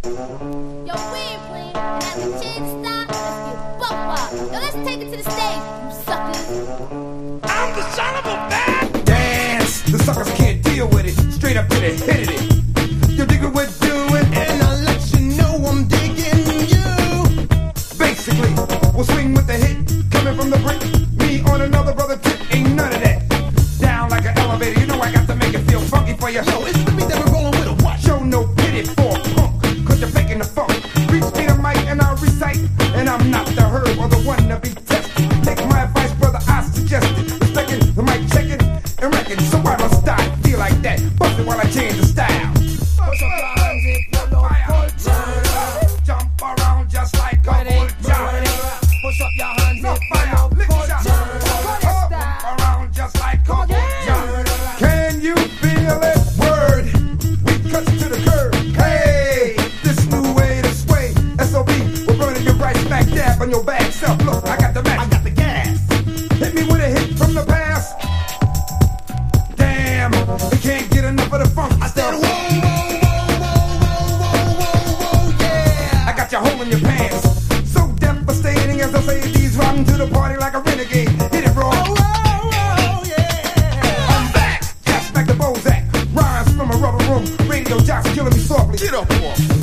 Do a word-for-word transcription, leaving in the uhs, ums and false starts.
Yo, we ain't playing. And as we change the style, let's get buck wild. Yo, let's take it to the stage, you suckers. I'm the son of a bitch. Dance, the suckers can't deal with it. Straight up to the hit of it. You dig what we're doing, and I'll let you know I'm digging you. Basically, we'll swing with the hit, coming from the brick. Me on another brother tip, ain't none of that. Down like an elevator, you know I got to make it feel funky for you. Yo, it's the beat that we're rolling with a what? Show no pity for a punk, cause you're faking the funk. Reach me the mic and I'll recite, and I'm not the herb or the one to be tested. Take my advice, brother, I suggest it. Respecting the mic, checking and wrecking. So I must style feel like that. Bust it while I change the style. Push up your hands if you love culture. Jump around just like a vulture. Push up your hands if you Fire, love lick culture. shot. Jump around just like a vulture. Can you feel it? Word. We cut to the curb. Hey, this new way to sway. S O B, we're burning your right smack dab on your back self. Look, I got the match. I got the gas. Hit me with a hit from the past. Damn, they can't get enough of the funk. I said, whoa, whoa, whoa, whoa, whoa, whoa, whoa, yeah. I got you holding your pants. So devastating as I say these riding to the party like a renegade.